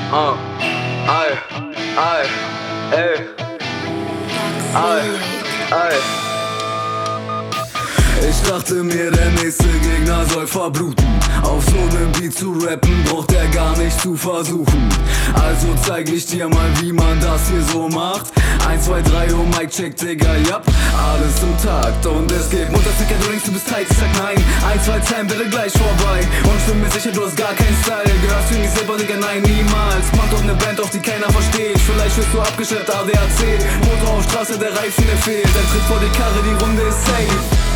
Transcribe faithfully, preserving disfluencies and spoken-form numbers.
Uh, ay, ay, ey, ay, ay. Ich dachte mir, der nächste Gegner soll verbluten. Auf so nem Beat zu rappen, braucht er gar nicht zu versuchen. Also zeig ich dir mal, wie man das hier so macht. eins, zwei, drei, oh Mic check, Digga, ja, alles im Takt. Und es geht munter, Digga, du denkst, du bist tight, ich sag nein. eins, zwei, zehn, bitte gleich vorbei. Und ich bin mir sicher, du hast gar keinen Style. Gehörst du in die Silber, Digga, nein, niemals. Kommt doch ne Band, auf die keiner versteht. Vielleicht wirst du abgeschleppt, A D A C. Motor auf Straße, der Reifen, der fehlt. Er tritt vor die Karre, die Runde ist safe.